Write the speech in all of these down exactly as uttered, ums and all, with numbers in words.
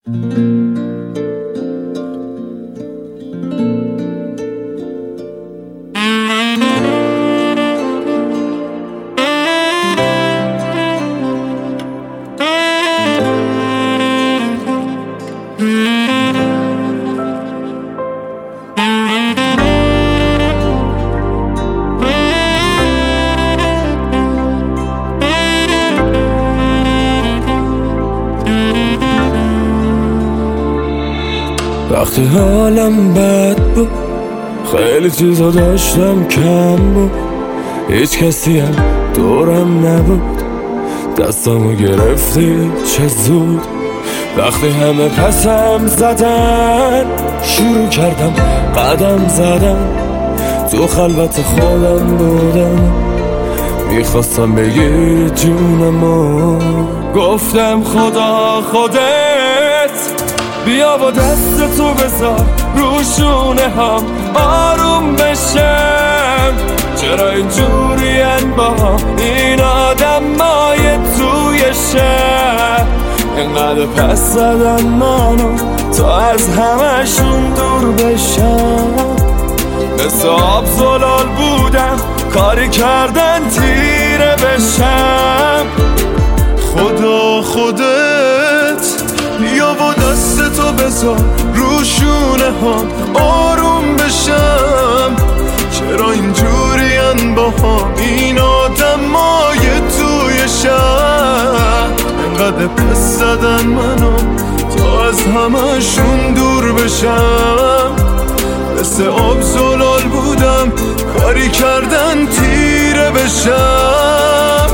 وقتی حالم بد بود خیلی چیزا داشتم کم بود، هیچ کسی هم دورم نبود، دستامو گرفتی چه زود. وقتی همه پسم زدن شروع کردم قدم زدن، تو خلوت خودم بودم میخواستم بگیر جونمو. گفتم خدا خودت بیا با دست تو بذار رو شونه هم آروم بشم. چرا اینجورین با این آدمای توی شهر، اینقدر پس زدن منو تا از همشون دور بشم. مثل آب زلال بودم کاری کردن تیره بشم. خدا خودت بیا با دست تو بذار رو شونه هم آروم بشم. چرا اینجورین با هم این آدمای توی شهر، انقدر پس زدن منو تا از همشون دور بشم. مثل آب زلال بودم کاری کردن تیره بشم.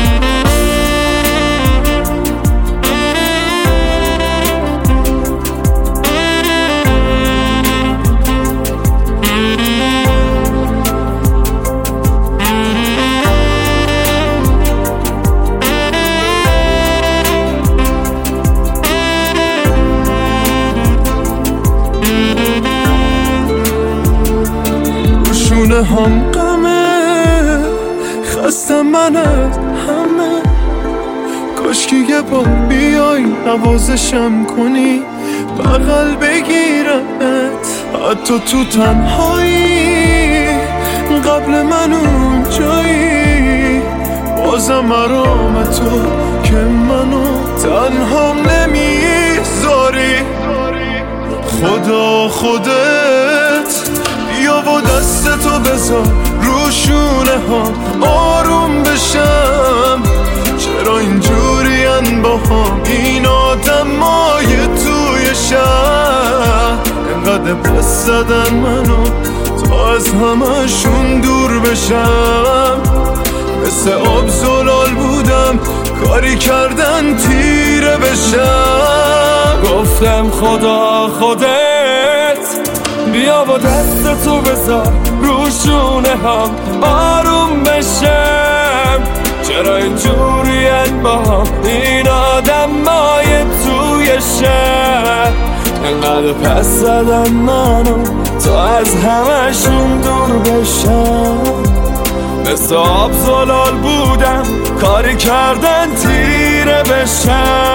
هم غمه خستم من از همه، کاش که یه بار بیای نوازشم کنی بغل بگیرمت، حتی تو تنهایی قبل من اون جایی. بازم مرام تو که منو تنها نمیذاری. خدا خودت بیا با دست تو بذار رو شونه هم آروم بشم. چرا اینجورین با هم این آدمای توی شهر، انقدر پس زدن منو تا از همشون دور بشم. مثل آب زلال بودم کاری کردن تیره بشم. گفتم خدا خودت بیا با دست تو بذار رو شونه هم آروم بشم. چرا اینجورین با هم این آدمای توی شهر، انقدر پس زدن منو تا از همشون دور بشم. مثل آب زلال بودم کاری کردن تیره بشم.